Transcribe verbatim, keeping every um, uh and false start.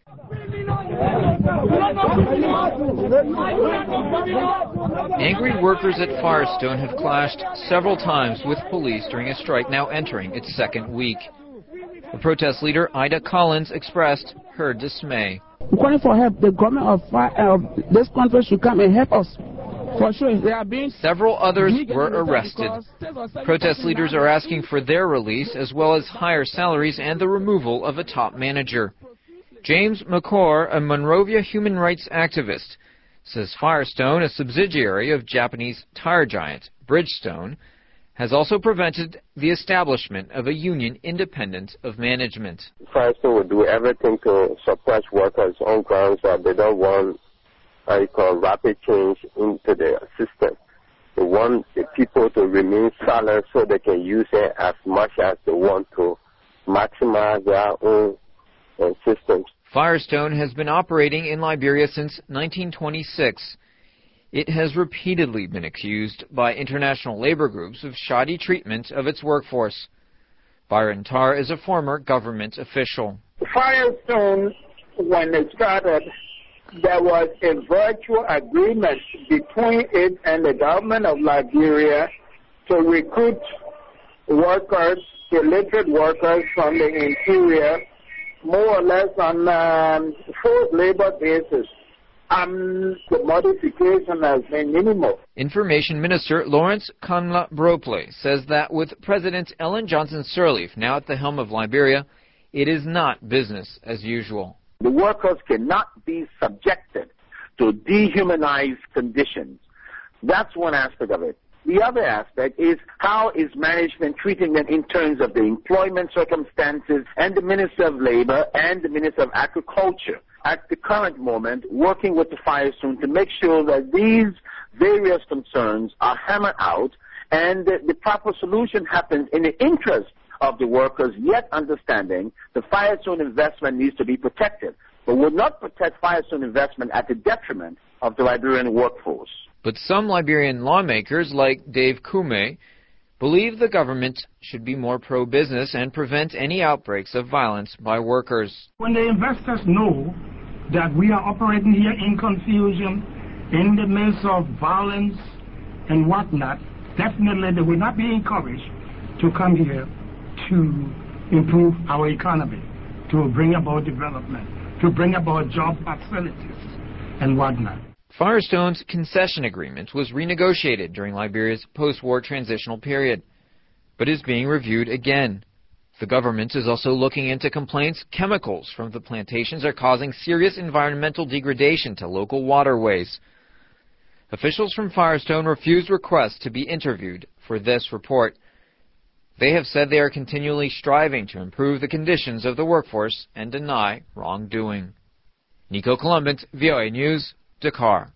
Angry workers at Firestone have clashed several times with police during a strike now entering its second week. The protest leader, Ida Collins, expressed her dismay. We're calling for help. The government of uh, this country should come and help us. For sure, they are being Several others were arrested. Protest leaders are asking for their release, as well as higher salaries and the removal of a top manager. James McCord, a Monrovia human rights activist, says Firestone, a subsidiary of Japanese tire giant Bridgestone, has also prevented the establishment of a union independent of management. Firestone will do everything to suppress workers on grounds that they don't want what you call rapid change into the system. They want the people to remain silent so they can use it as much as they want to maximize their own uh, systems. Firestone has been operating in Liberia since nineteen twenty-six. It has repeatedly been accused by international labor groups of shoddy treatment of its workforce. Byron Tarr is a former government official. Firestone, when it started, there was a virtual agreement between it and the government of Liberia to recruit workers, illiterate workers from the interior, more or less on um, forced labor basis. Um, the modification has been minimal. Information Minister Lawrence Conla Bropley says that with President Ellen Johnson Sirleaf now at the helm of Liberia, it is not business as usual. The workers cannot be subjected to dehumanized conditions. That's one aspect of it. The other aspect is how is management treating them in terms of the employment circumstances, and the Minister of Labor and the Minister of Agriculture at the current moment working with the Firestone to make sure that these various concerns are hammered out and the, the proper solution happens in the interest of the workers, yet understanding the Firestone investment needs to be protected, but will not protect Firestone investment at the detriment of the Liberian workforce. But some Liberian lawmakers, like Dave Kume, believe the government should be more pro-business and prevent any outbreaks of violence by workers. When the investors know that we are operating here in confusion, in the midst of violence and whatnot, definitely they will not be encouraged to come here to improve our economy, to bring about development, to bring about job facilities and whatnot. Firestone's concession agreement was renegotiated during Liberia's post-war transitional period, but is being reviewed again. The government is also looking into complaints chemicals from the plantations are causing serious environmental degradation to local waterways. Officials from Firestone refused requests to be interviewed for this report. They have said they are continually striving to improve the conditions of the workforce and deny wrongdoing. Nico Columbus, V O A News, Dakar.